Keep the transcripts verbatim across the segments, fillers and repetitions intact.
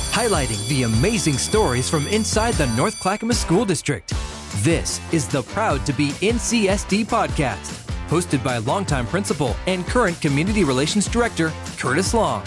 highlighting the amazing stories from inside the North Clackamas School District. This is the Proud to Be N C S D podcast, hosted by longtime principal and current Community Relations Director, Curtis Long.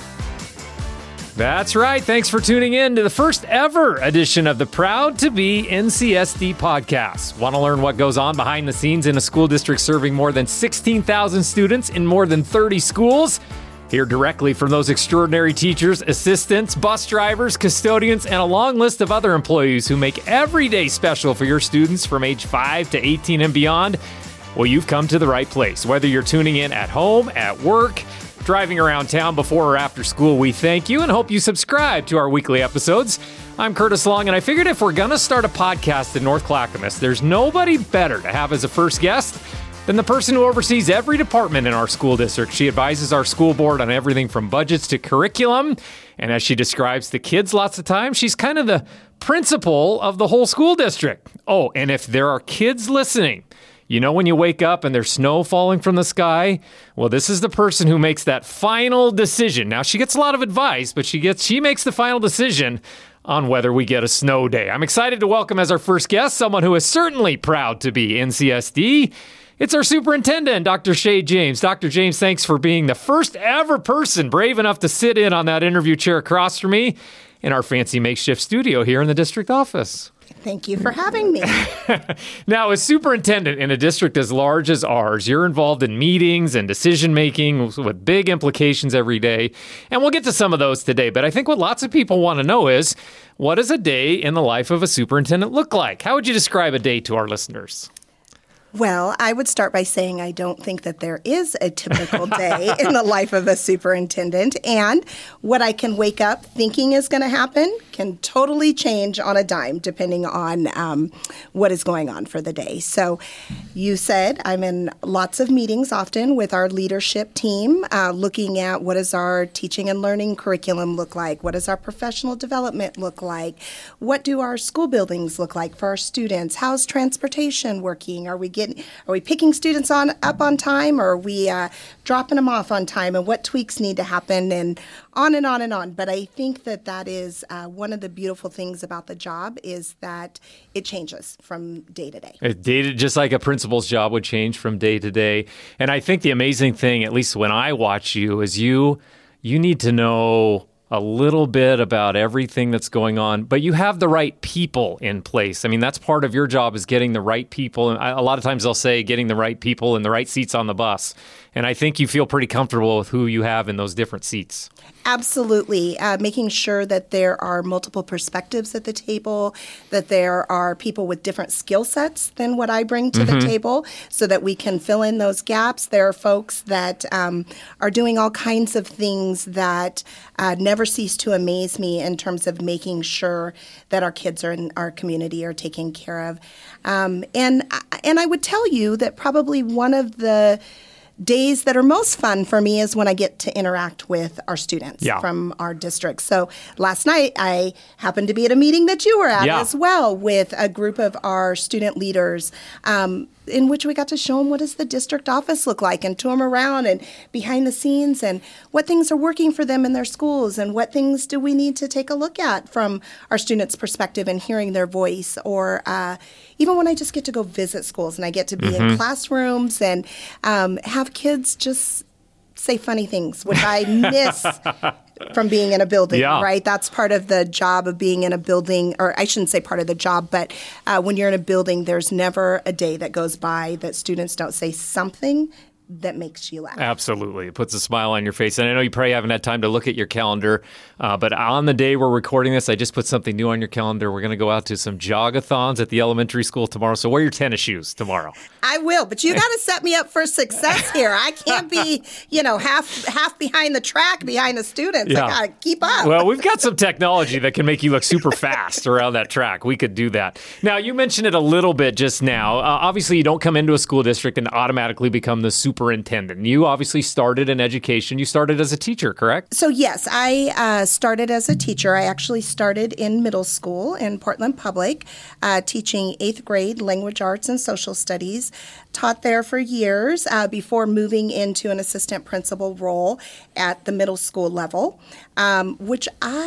That's right. Thanks for tuning in to the first ever edition of the Proud to Be N C S D podcast. Want to learn what goes on behind the scenes in a school district serving more than sixteen thousand students in more than thirty schools? Hear directly from those extraordinary teachers, assistants, bus drivers, custodians, and a long list of other employees who make every day special for your students from age five to eighteen and beyond. Well, you've come to the right place. Whether you're tuning in at home, at work, driving around town before or after school, we thank you and hope you subscribe to our weekly episodes. I'm Curtis Long, and I figured if we're going to start a podcast in North Clackamas, there's nobody better to have as a first guest than the person who oversees every department in our school district. She advises our school board on everything from budgets to curriculum. And as she describes the kids lots of times, she's kind of the principal of the whole school district. Oh, and if there are kids listening, you know when you wake up and there's snow falling from the sky? Well, this is the person who makes that final decision. Now, she gets a lot of advice, but she gets she makes the final decision on whether we get a snow day. I'm excited to welcome as our first guest someone who is certainly proud to be N C S D. It's our superintendent, Doctor Shay James. Doctor James, thanks for being the first ever person brave enough to sit in on that interview chair across from me in our fancy makeshift studio here in the district office. Thank you for having me. Now, as superintendent in a district as large as ours, you're involved in meetings and decision-making with big implications every day. And we'll get to some of those today. But I think what lots of people want to know is, what does a day in the life of a superintendent look like? How would you describe a day to our listeners? Well, I would start by saying I don't think that there is a typical day in the life of a superintendent. And what I can wake up thinking is going to happen can totally change on a dime depending on um, what is going on for the day. So you said I'm in lots of meetings often with our leadership team, uh, looking at what does our teaching and learning curriculum look like? What does our professional development look like? What do our school buildings look like for our students? How's transportation working? Are we getting Are we picking students on up on time, or are we uh, dropping them off on time, and what tweaks need to happen, and on and on and on. But I think that that is uh, one of the beautiful things about the job is that it changes from day to day. It did, just like a principal's job would change from day to day. And I think the amazing thing, at least when I watch you, is you you need to know a little bit about everything that's going on, but you have the right people in place. I mean, that's part of your job, is getting the right people. And a lot of times they'll say getting the right people in the right seats on the bus. And I think you feel pretty comfortable with who you have in those different seats. Absolutely. Uh, making sure that there are multiple perspectives at the table, that there are people with different skill sets than what I bring to mm-hmm. the table, so that we can fill in those gaps. There are folks that um, are doing all kinds of things that uh, never cease to amaze me in terms of making sure that our kids are in our community are taken care of. Um, and and I would tell you that probably one of the days that are most fun for me is when I get to interact with our students yeah. from our district. So last night I happened to be at a meeting that you were at yeah. as well, with a group of our student leaders, um, in which we got to show them what does the district office look like, and tour them around and behind the scenes, and what things are working for them in their schools, and what things do we need to take a look at from our students' perspective and hearing their voice. Or uh, even when I just get to go visit schools and I get to be mm-hmm. in classrooms and um, have kids just say funny things, which I miss from being in a building, yeah. right? That's part of the job of being in a building, or I shouldn't say part of the job, but uh, when you're in a building, there's never a day that goes by that students don't say something that makes you laugh. Absolutely. It puts a smile on your face. And I know you probably haven't had time to look at your calendar, uh, but on the day we're recording this, I just put something new on your calendar. We're going to go out to some jog-a-thons at the elementary school tomorrow. So wear your tennis shoes tomorrow. I will, but you got to set me up for success here. I can't be, you know, half half behind the track, behind the students. Yeah. I got to keep up. Well, we've got some technology that can make you look super fast around that track. We could do that. Now, you mentioned it a little bit just now. Uh, obviously, you don't come into a school district and automatically become the superintendent. You obviously started in education. You started as a teacher, correct? So, yes, I uh, started as a teacher. I actually started in middle school in Portland Public, uh, teaching eighth grade language arts and social studies. Taught there for years uh, before moving into an assistant principal role at the middle school level, um, which I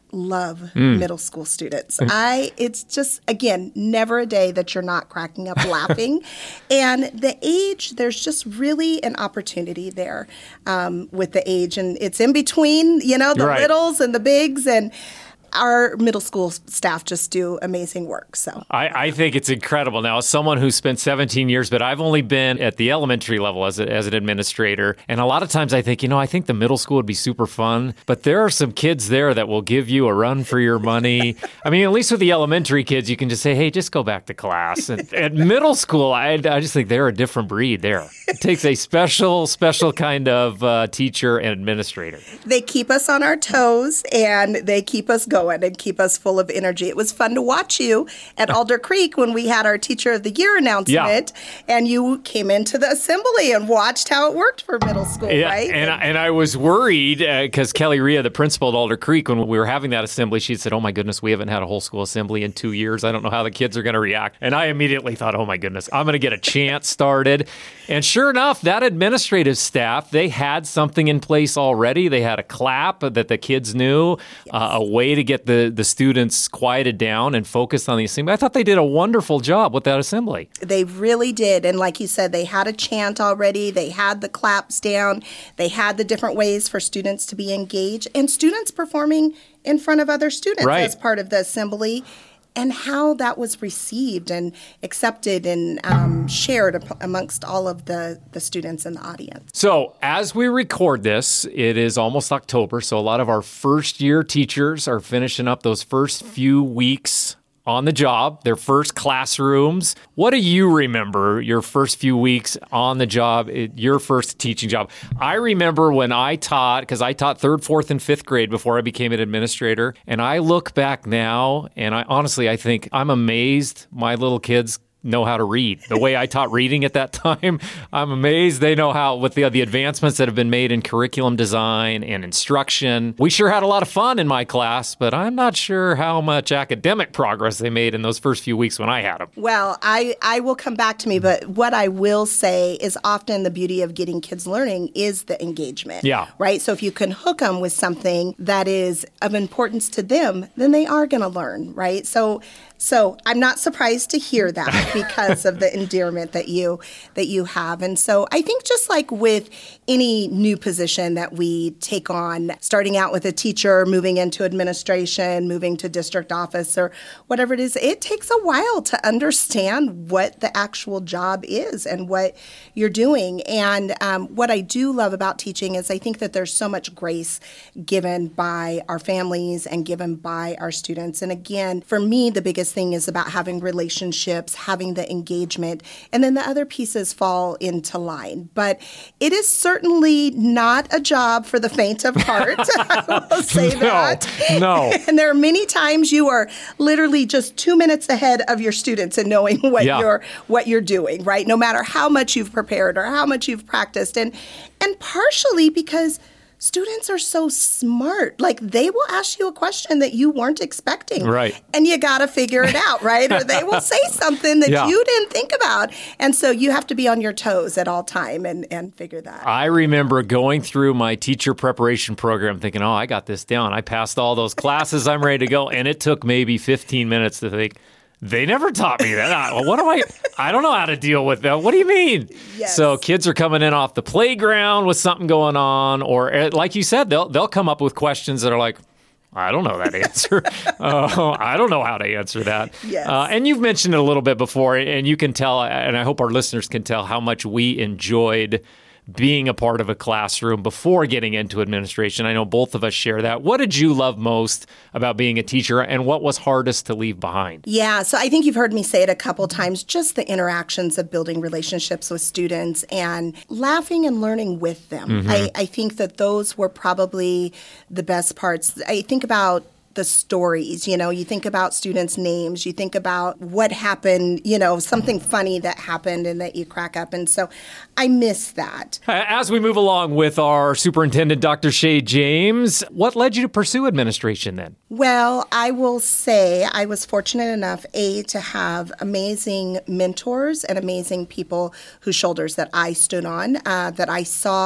love mm. middle school students. I it's just, again, never a day that you're not cracking up laughing. And the age, there's just really an opportunity there um, with the age. And it's in between, you know, the right. littles and the bigs. And our middle school staff just do amazing work. So I, I think it's incredible. Now, as someone who spent seventeen years, but I've only been at the elementary level as, a, as an administrator. And a lot of times I think, you know, I think the middle school would be super fun. But there are some kids there that will give you a run for your money. I mean, at least with the elementary kids, you can just say, hey, just go back to class. And at middle school, I, I just think they're a different breed there. It takes a special, special kind of uh, teacher and administrator. They keep us on our toes and they keep us going. And keep us full of energy. It was fun to watch you at Alder Creek when we had our Teacher of the Year announcement, yeah. and you came into the assembly and watched how it worked for middle school, yeah, right? And, and, I, and I was worried because uh, Kelly Rhea, the principal at Alder Creek, when we were having that assembly, she said, oh my goodness, we haven't had a whole school assembly in two years. I don't know how the kids are going to react. And I immediately thought, oh my goodness, I'm going to get a chant started. And sure enough, that administrative staff, they had something in place already. They had a clap that the kids knew, yes. uh, a way to get the, the students quieted down and focused on the assembly. I thought they did a wonderful job with that assembly. They really did. And like you said, they had a chant already. They had the claps down. They had the different ways for students to be engaged and students performing in front of other students right. as part of the assembly. And how that was received and accepted and um, shared amongst all of the, the students in the audience. So as we record this, it is almost October. So a lot of our first year teachers are finishing up those first few weeks on the job, their first classrooms. What do you remember your first few weeks on the job, your first teaching job? I remember when I taught, because I taught third, fourth, and fifth grade before I became an administrator. And I look back now, and I honestly, I think I'm amazed my little kids know how to read. The way I taught reading at that time, I'm amazed they know how, with the, the advancements that have been made in curriculum design and instruction. We sure had a lot of fun in my class, but I'm not sure how much academic progress they made in those first few weeks when I had them. Well, I, I will come back to me, but what I will say is often the beauty of getting kids learning is the engagement. Yeah. Right? So if you can hook them with something that is of importance to them, then they are going to learn, right? So So I'm not surprised to hear that because of the endearment that you that you have. And so I think just like with any new position that we take on, starting out with a teacher, moving into administration, moving to district office or whatever it is, it takes a while to understand what the actual job is and what you're doing. And um, what I do love about teaching is I think that there's so much grace given by our families and given by our students. And again, for me, the biggest thing is about having relationships, having the engagement, and then the other pieces fall into line. But it is certainly not a job for the faint of heart. I will say no, that. No. And there are many times you are literally just two minutes ahead of your students in knowing what yeah. you're what you're doing, right? No matter how much you've prepared or how much you've practiced. And and partially because students are so smart. Like, they will ask you a question that you weren't expecting. Right. And you got to figure it out, right? Or they will say something that yeah. you didn't think about. And so you have to be on your toes at all time and, and figure that. I remember going through my teacher preparation program thinking, oh, I got this down. I passed all those classes. I'm ready to go. And it took maybe fifteen minutes to think, they never taught me that. What do I, I don't know how to deal with that. What do you mean? Yes. So kids are coming in off the playground with something going on, or like you said, they'll they'll come up with questions that are like, I don't know that answer. uh, I don't know how to answer that. Yes. Uh, and you've mentioned it a little bit before, and you can tell, and I hope our listeners can tell how much we enjoyed being a part of a classroom before getting into administration. I know both of us share that. What did you love most about being a teacher, and what was hardest to leave behind? Yeah, so I think you've heard me say it a couple times, just the interactions of building relationships with students and laughing and learning with them. Mm-hmm. I, I think that those were probably the best parts. I think about the stories, you know, you think about students' names, you think about what happened, you know, something funny that happened and that you crack up. And so I miss that. As we move along with our superintendent, Doctor Shay James, what led you to pursue administration then? Well, I will say I was fortunate enough, A, to have amazing mentors and amazing people whose shoulders that I stood on, uh, that I saw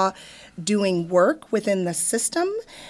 doing work within the system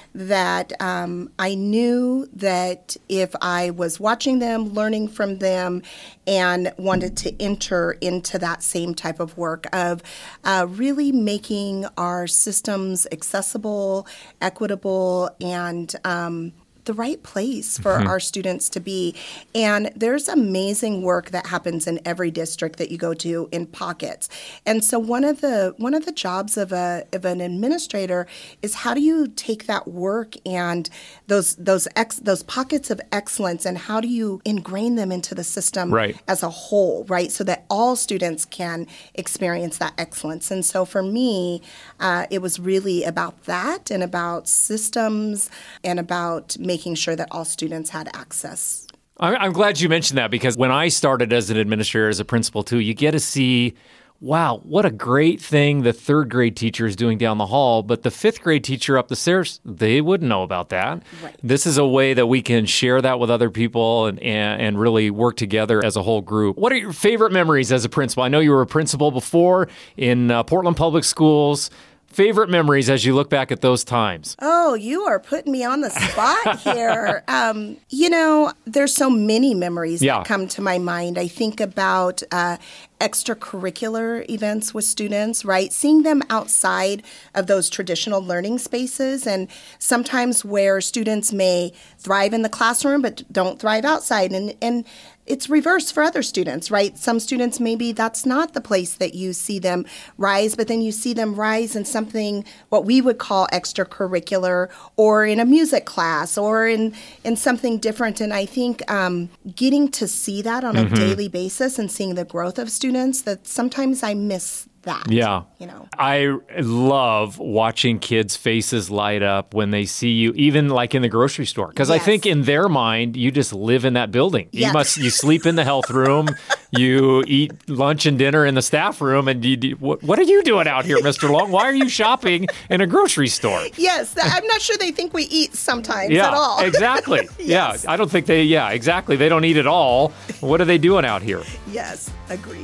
that um, I knew that if I was watching them, learning from them, and wanted to enter into that same type of work of uh, really making our systems accessible, equitable, and um, the right place for mm-hmm. our students to be. And there's amazing work that happens in every district that you go to in pockets. And so one of the one of the jobs of a of an administrator is how do you take that work and those those ex, those pockets of excellence, and how do you ingrain them into the system right. as a whole, right? So that all students can experience that excellence. And so for me, uh, it was really about that and about systems and about making sure that all students had access. I'm glad you mentioned that, because when I started as an administrator, as a principal too, you get to see, wow, what a great thing the third grade teacher is doing down the hall, but the fifth grade teacher up the stairs, they wouldn't know about that. Right. This is a way that we can share that with other people and, and, and really work together as a whole group. What are your favorite memories as a principal? I know you were a principal before in uh, Portland Public Schools. Favorite memories as you look back at those times? Oh, you are putting me on the spot here. um, you know, there's so many memories yeah. that come to my mind. I think about uh, extracurricular events with students, right? Seeing them outside of those traditional learning spaces, and sometimes where students may thrive in the classroom but don't thrive outside. And, and it's reverse for other students, right? Some students, maybe that's not the place that you see them rise, but then you see them rise in something, what we would call extracurricular, or in a music class, or in, in something different. And I think um, getting to see that on mm-hmm. a daily basis and seeing the growth of students, that sometimes I miss that. Yeah. You know, I love watching kids' faces light up when they see you, even like in the grocery store. Because yes. I think in their mind, you just live in that building. Yes. You must, you sleep in the health room, you eat lunch and dinner in the staff room, and you do, what, what are you doing out here, Mister Long? Why are you shopping in a grocery store? Yes. I'm not sure they think we eat sometimes yeah, at all. Exactly. Yes. Yeah. I don't think they, yeah, exactly. They don't eat at all. What are they doing out here? Yes. Agreed.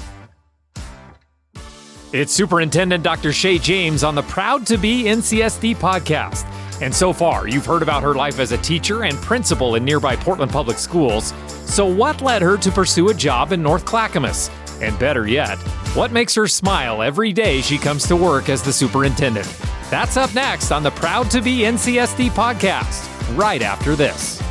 It's Superintendent Doctor Shay James on the Proud to Be N C S D podcast. And so far, you've heard about her life as a teacher and principal in nearby Portland Public Schools. So what led her to pursue a job in North Clackamas? And better yet, what makes her smile every day she comes to work as the superintendent? That's up next on the Proud to Be N C S D podcast, right after this.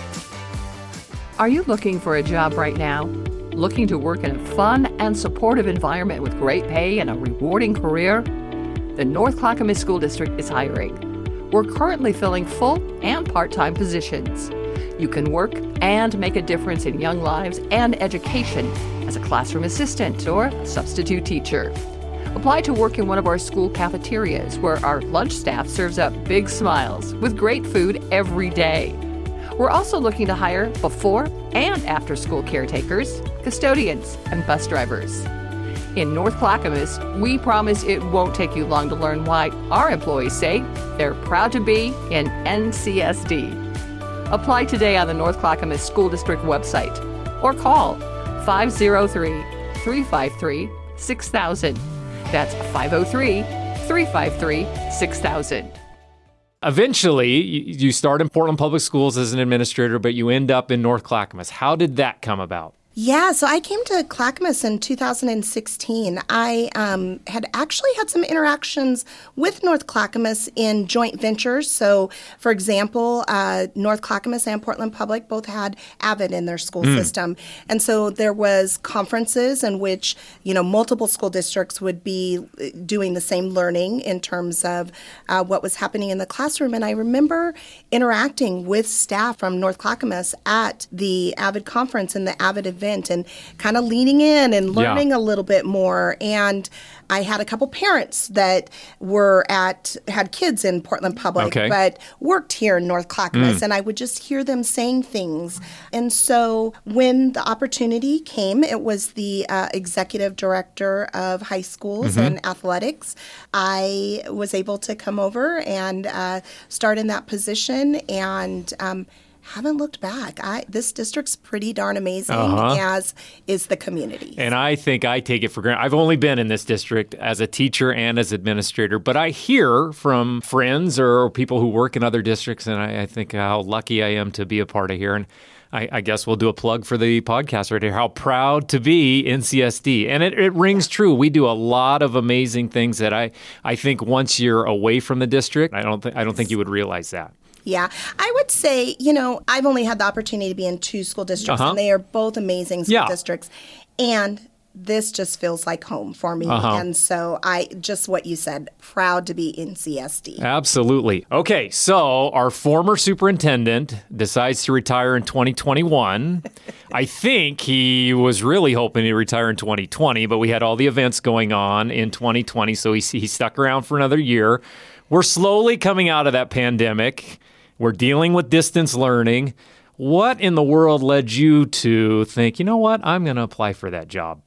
Are you looking for a job right now? Looking to work in a fun and supportive environment with great pay and a rewarding career? The North Clackamas School District is hiring. We're currently filling full and part-time positions. You can work and make a difference in young lives and education as a classroom assistant or substitute teacher. Apply to work in one of our school cafeterias where our lunch staff serves up big smiles with great food every day. We're also looking to hire before and after school caretakers, custodians, and bus drivers. In North Clackamas, we promise it won't take you long to learn why our employees say they're proud to be in N C S D. Apply today on the North Clackamas School District website or call five oh three, three five three, six thousand. That's five oh three, three five three, six thousand. Eventually, you start in Portland Public Schools as an administrator, but you end up in North Clackamas. How did that come about? Yeah, so I came to Clackamas in two thousand sixteen. I um, had actually had some interactions with North Clackamas in joint ventures. So, for example, uh, North Clackamas and Portland Public both had AVID in their school mm. system. And so there was conferences in which, you know, multiple school districts would be doing the same learning in terms of uh, what was happening in the classroom. And I remember interacting with staff from North Clackamas at the AVID conference and the AVID event, and kind of leaning in and learning yeah. a little bit more. And I had a couple parents that were at, had kids in Portland Public, okay. but worked here in North Clackamas, mm. and I would just hear them saying things. And so when the opportunity came, it was the uh, executive director of high schools mm-hmm. and athletics. I was able to come over and uh, start in that position, and um, haven't looked back. I This district's pretty darn amazing, Uh-huh. as is the community. And I think I take it for granted. I've only been in this district as a teacher and as administrator, but I hear from friends or people who work in other districts, and I, I think how lucky I am to be a part of here. And I, I guess we'll do a plug for the podcast right here. How proud to be N C S D. And it, it rings true. We do a lot of amazing things that I, I think once you're away from the district, I don't think I don't think you would realize that. Yeah, I would say, you know, I've only had the opportunity to be in two school districts, Uh-huh. and they are both amazing school Yeah. districts. And this just feels like home for me. Uh-huh. And so I, just what you said, proud to be N C S D. Absolutely. Okay, so our former superintendent decides to retire in twenty twenty-one. I think he was really hoping to retire in twenty twenty, but we had all the events going on in twenty twenty, so he, he stuck around for another year. We're slowly coming out of that pandemic. We're dealing with distance learning. What in the world led you to think, you know what, I'm going to apply for that job?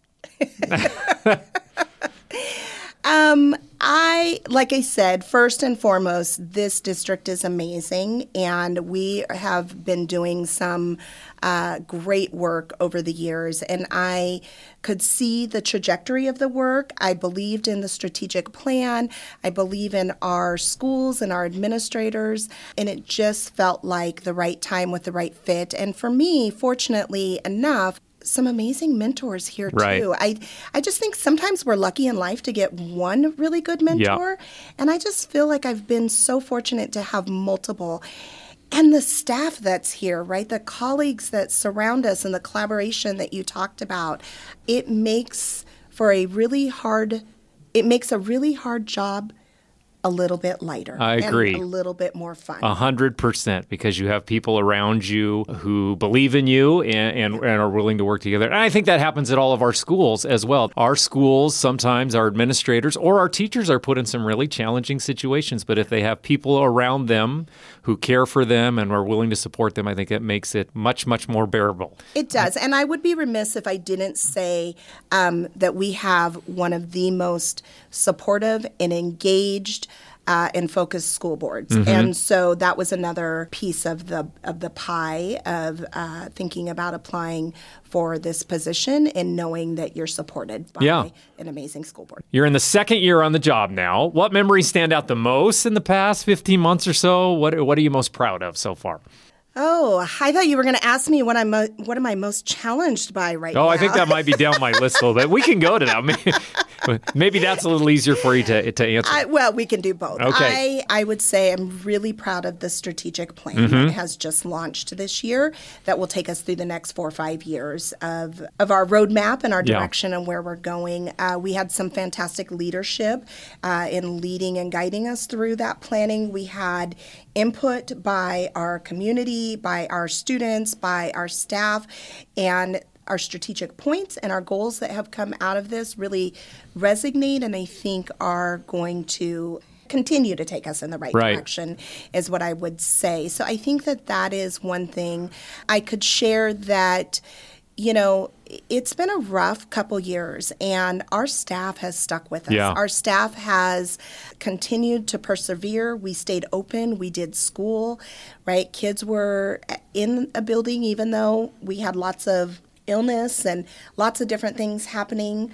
Um, I, like I said, first and foremost, this district is amazing, and we have been doing some uh, great work over the years, and I could see the trajectory of the work. I believed in the strategic plan. I believe in our schools and our administrators, and it just felt like the right time with the right fit. And for me, fortunately enough, some amazing mentors here Right. too. I I just think sometimes we're lucky in life to get one really good mentor, and I just feel like I've been so fortunate to have multiple. And the staff that's here, right? The colleagues that surround us and the collaboration that you talked about, it makes for a really hard it makes a really hard job a little bit lighter. I agree. And a little bit more fun. A hundred percent, because you have people around you who believe in you and, and, and are willing to work together. And I think that happens at all of our schools as well. Our schools, sometimes our administrators or our teachers are put in some really challenging situations. But if they have people around them who care for them and are willing to support them, I think it makes it much, much more bearable. It does. And I would be remiss if I didn't say um, that we have one of the most supportive and engaged Uh, and focused school boards. Mm-hmm. And so that was another piece of the of the pie of uh, thinking about applying for this position and knowing that you're supported by Yeah. an amazing school board. You're in the second year on the job now. What memories stand out the most in the past fifteen months or so? What What are you most proud of so far? Oh, I thought you were going to ask me what I'm mo- what am I most challenged by right Oh, now. I think that might be down my list a little bit. We can go to that. Maybe, maybe that's a little easier for you to to answer. I, well, we can do both. Okay. I, I would say I'm really proud of the strategic plan Mm-hmm. that has just launched this year that will take us through the next four or five years of, of our roadmap and our Yeah. direction and where we're going. Uh, we had some fantastic leadership uh, in leading and guiding us through that planning. We had input by our community, by our students, by our staff, and our strategic points and our goals that have come out of this really resonate and I think are going to continue to take us in the right, Right. direction is what I would say. So I think that that is one thing I could share that, you know, it's been a rough couple years and our staff has stuck with us. Yeah. Our staff has continued to persevere. We stayed open. We did school, right? Kids were in a building even though we had lots of illness and lots of different things happening.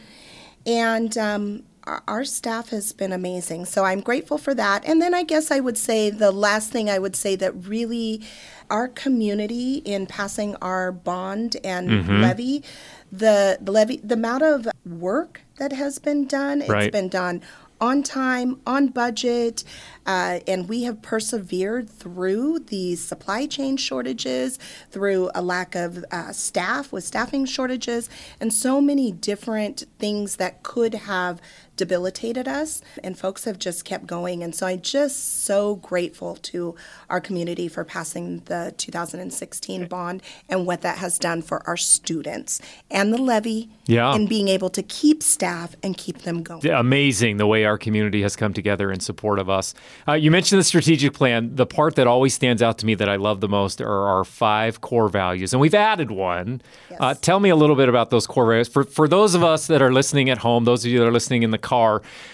And um, our, our staff has been amazing. So I'm grateful for that. And then I guess I would say the last thing I would say that really our community in passing our bond and Mm-hmm. levy, the, the levy, the amount of work that has been done, it's Right. been done on time, on budget, uh, and we have persevered through these supply chain shortages, through a lack of uh, staff with staffing shortages, and so many different things that could have debilitated us. And folks have just kept going. And so I'm just so grateful to our community for passing the two thousand sixteen bond and what that has done for our students and the levy Yeah. and being able to keep staff and keep them going. Amazing the way our community has come together in support of us. Uh, you mentioned the strategic plan. The part that always stands out to me that I love the most are our five core values, and we've added one. Yes. Uh, tell me a little bit about those core values. For, for those of us that are listening at home, those of you that are listening in the car,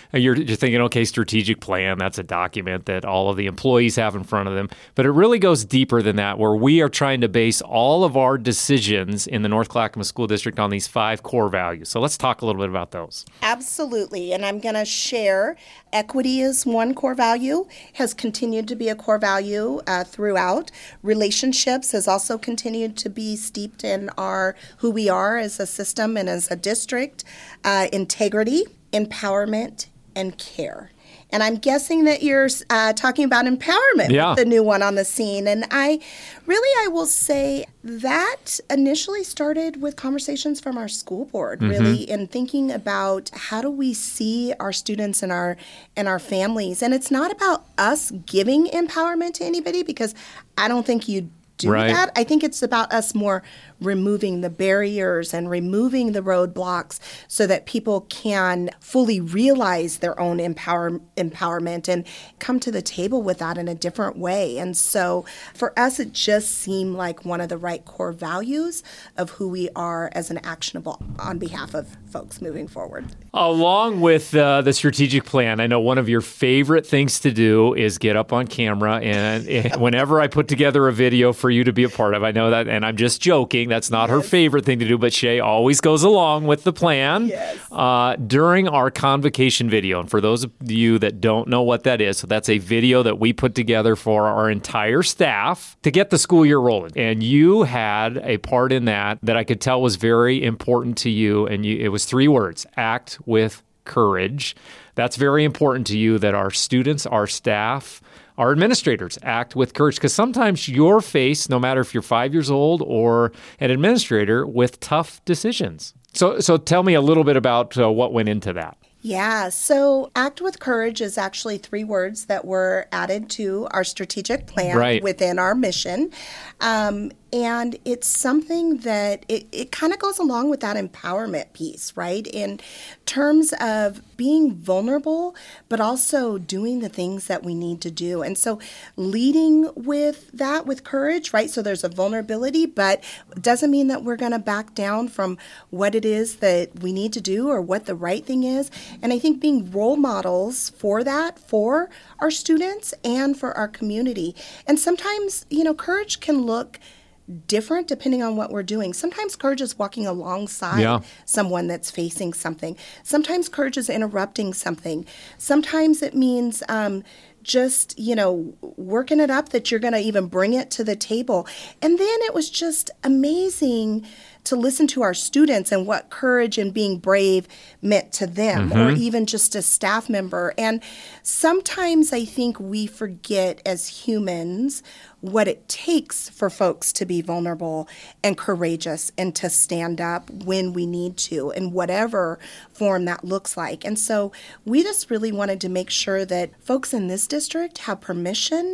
you're, you're thinking, okay, strategic plan, that's a document that all of the employees have in front of them. But it really goes deeper than that, where we are trying to base all of our decisions in the North Clackamas School District on these five core values. So let's talk a little bit about those. Absolutely. And I'm going to share equity is one core value, has continued to be a core value uh, throughout. Relationships has also continued to be steeped in our who we are as a system and as a district. Uh, integrity, empowerment, and care. And I'm guessing that you're uh, talking about empowerment, yeah. with the new one on the scene. And I really, I will say that initially started with conversations from our school board, mm-hmm. really, in thinking about how do we see our students and our and our families. And it's not about us giving empowerment to anybody, because I don't think you do right. that. I think it's about us more removing the barriers and removing the roadblocks so that people can fully realize their own empower, empowerment and come to the table with that in a different way. And so for us, it just seemed like one of the right core values of who we are as an actionable on behalf of folks moving forward. Along with uh, the strategic plan, I know one of your favorite things to do is get up on camera. And whenever I put together a video for you to be a part of, I know that, and I'm just joking, that's not yes. her favorite thing to do, but Shay always goes along with the plan. Yes. Uh, during our convocation video, and for those of you that don't know what that is, so that's a video that we put together for our entire staff to get the school year rolling. And you had a part in that that I could tell was very important to you, and you, it was three words: act with courage. That's very important to you, that our students, our staff, our administrators act with courage, because sometimes you're faced, no matter if you're five years old or an administrator, with tough decisions. So so tell me a little bit about uh, what went into that. Yeah, so act with courage is actually three words that were added to our strategic plan right. within our mission. Um, and it's something that it, it kind of goes along with that empowerment piece, right? In terms of being vulnerable, but also doing the things that we need to do. And so leading with that with courage, right? So there's a vulnerability, but it doesn't mean that we're going to back down from what it is that we need to do or what the right thing is. And I think being role models for that, for our students and for our community. And sometimes, you know, courage can look different depending on what we're doing. Sometimes courage is walking alongside yeah. someone that's facing something. Sometimes courage is interrupting something. Sometimes it means um, just, you know, working it up that you're going to even bring it to the table. And then it was just amazing to listen to our students and what courage and being brave meant to them, mm-hmm. or even just a staff member. And sometimes I think we forget as humans what it takes for folks to be vulnerable and courageous and to stand up when we need to, in whatever form that looks like. And so we just really wanted to make sure that folks in this district have permission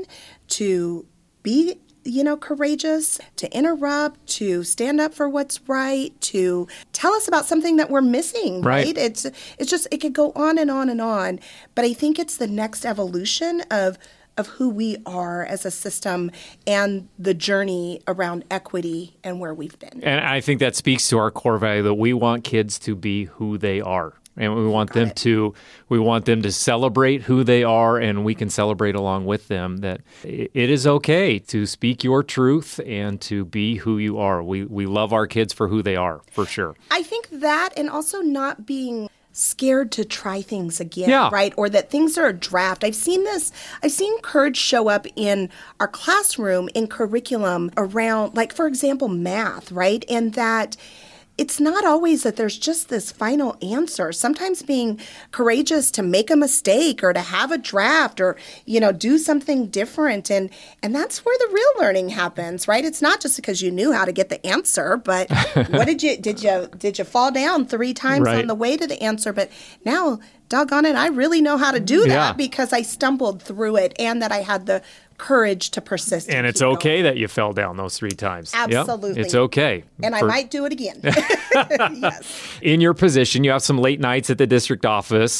to be, you know, courageous, to interrupt, to stand up for what's right, to tell us about something that we're missing, right? right? It's it's just, it could go on and on and on. But I think it's the next evolution of of who we are as a system and the journey around equity and where we've been. And I think that speaks to our core value, that we want kids to be who they are. And we want Got them it. to we want them to celebrate who they are, and we can celebrate along with them that it is okay to speak your truth and to be who you are. We we love our kids for who they are, for sure. I think that, and also not being scared to try things again, yeah. right? Or that things are a draft. I've seen this, I've seen courage show up in our classroom, in curriculum around, like, for example, math, right? And that it's not always that there's just this final answer. Sometimes being courageous to make a mistake or to have a draft or, you know, do something different. And and that's where the real learning happens, right? It's not just because you knew how to get the answer, but what did you, did you, did you fall down three times right. on the way to the answer? But now, doggone it, I really know how to do that yeah. because I stumbled through it and that I had the courage to persist. And, and it's okay going. that you fell down those three times. Absolutely. Yep. It's okay. And For... I might do it again. Yes. In your position, you have some late nights at the district office.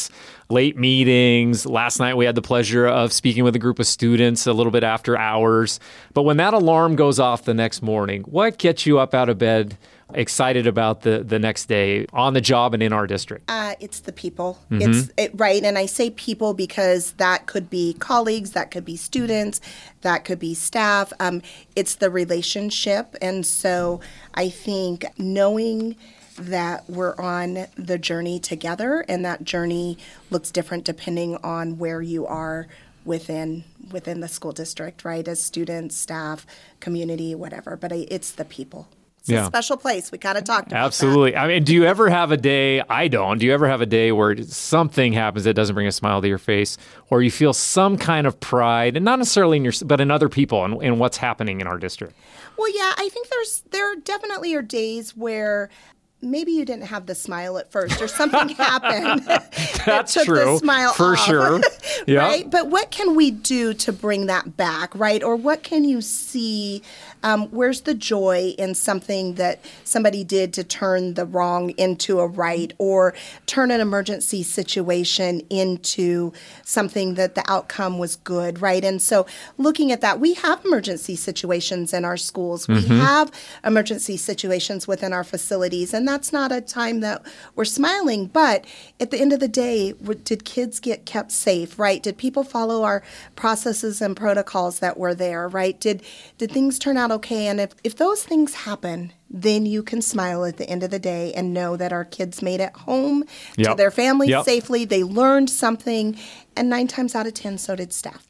late meetings. Last night, we had the pleasure of speaking with a group of students a little bit after hours. But when that alarm goes off the next morning, what gets you up out of bed, excited about the, the next day on the job and in our district? Uh, it's the people. Mm-hmm. It's it, right. And I say people because that could be colleagues, that could be students, that could be staff. Um, it's the relationship. And so I think knowing that we're on the journey together, and that journey looks different depending on where you are within within the school district, right? As students, staff, community, whatever. But I, it's the people. It's Yeah. a special place. We got to talk about Absolutely. that. I mean, do you ever have a day, I don't, do you ever have a day where something happens that doesn't bring a smile to your face, or you feel some kind of pride, and not necessarily in your, but in other people and in what's happening in our district? Well, yeah, I think there's there definitely are days where maybe you didn't have the smile at first, or something happened that That's took true, the smile for off, sure. Yeah. Right? But what can we do to bring that back, right? Or what can you see? Um, where's the joy in something that somebody did to turn the wrong into a right, or turn an emergency situation into something that the outcome was good, right? And so looking at that, we have emergency situations in our schools. Mm-hmm. We have emergency situations within our facilities, and that's not a time that we're smiling. But at the end of the day, w- did kids get kept safe, right? Did people follow our processes and protocols that were there, right? Did did things turn out okay? And if, if those things happen, then you can smile at the end of the day and know that our kids made it home to Yep. their families Yep. safely. They learned something, and nine times out of ten, so did staff.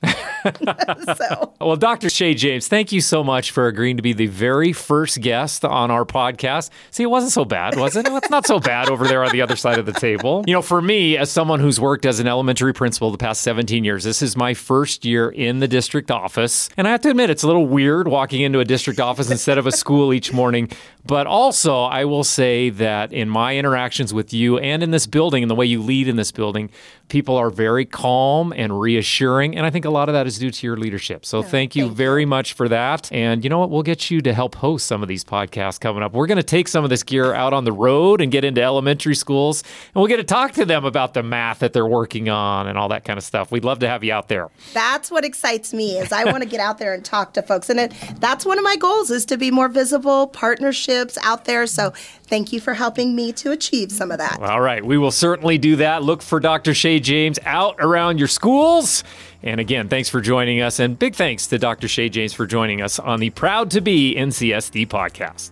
so. Well, Doctor Shay James, thank you so much for agreeing to be the very first guest on our podcast. See, it wasn't so bad, was it? It's not so bad over there on the other side of the table. You know, for me, as someone who's worked as an elementary principal the past seventeen years, this is my first year in the district office. And I have to admit, it's a little weird walking into a district office instead of a school each morning. But also, I will say that in my interactions with you and in this building, and the way you lead in this building, people are very calm and reassuring. And I think a lot of that is due to your leadership. So thank you thank very much for that. And you know what? We'll get you to help host some of these podcasts coming up. We're going to take some of this gear out on the road and get into elementary schools. And we'll get to talk to them about the math that they're working on and all that kind of stuff. We'd love to have you out there. That's what excites me, is I want to get out there and talk to folks. And it, that's one of my goals, is to be more visible, partnerships out there. So thank you for helping me to achieve some of that. All right. We will certainly do that. Look for Doctor Shay James out around your schools. And again, thanks for joining us. And big thanks to Doctor Shay James for joining us on the Proud to Be N C S D podcast.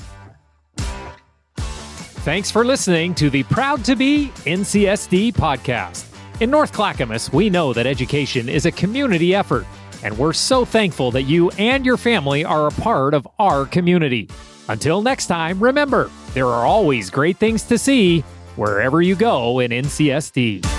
Thanks for listening to the Proud to Be N C S D podcast. In North Clackamas, we know that education is a community effort, and we're so thankful that you and your family are a part of our community. Until next time, remember, there are always great things to see wherever you go in N C S D.